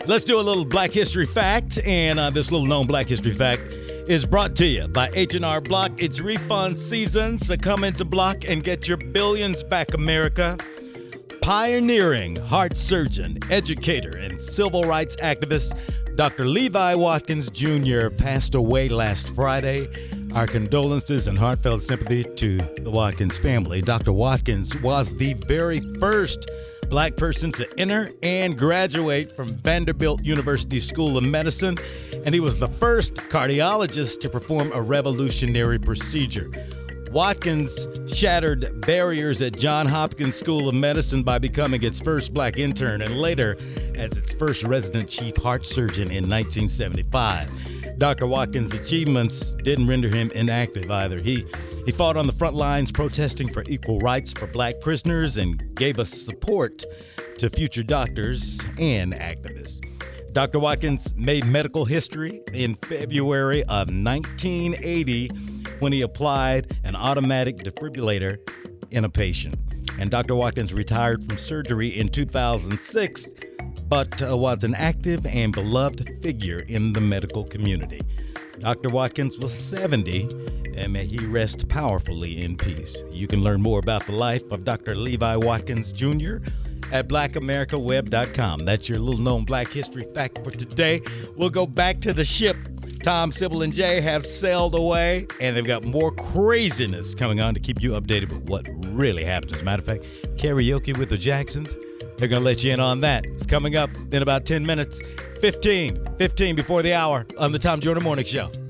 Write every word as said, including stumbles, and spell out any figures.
Let's do a little Black History Fact, and uh, this little known Black History Fact is brought to you by H and R Block. It's refund season, so come into Block and get your billions back, America. Pioneering heart surgeon, educator, and civil rights activist, Doctor Levi Watkins Junior passed away last Friday. Our condolences and heartfelt sympathy to the Watkins family. Doctor Watkins was the very first Black person to enter and graduate from Vanderbilt University School of Medicine, and he was the first cardiologist to perform a revolutionary procedure. Watkins shattered barriers at Johns Hopkins School of Medicine by becoming its first Black intern and later as its first resident chief heart surgeon in nineteen seventy-five. Doctor Watkins' achievements didn't render him inactive either. He He fought on the front lines protesting for equal rights for Black prisoners and gave us support to future doctors and activists. Doctor Watkins made medical history in February of nineteen eighty when he applied an automatic defibrillator in a patient. And Doctor Watkins retired from surgery in two thousand six, but uh, was an active and beloved figure in the medical community. Doctor Watkins was seventy, and may he rest powerfully in peace. You can learn more about the life of Doctor Levi Watkins Junior at black america web dot com. That's your little known Black History Fact for today. We'll go back to the ship. Tom, Sybil, and Jay have sailed away, and they've got more craziness coming on to keep you updated with what really happened. As a matter of fact, karaoke with the Jacksons, they're going to let you in on that. It's coming up in about ten minutes. fifteen, fifteen before the hour on the Tom Joyner Morning Show.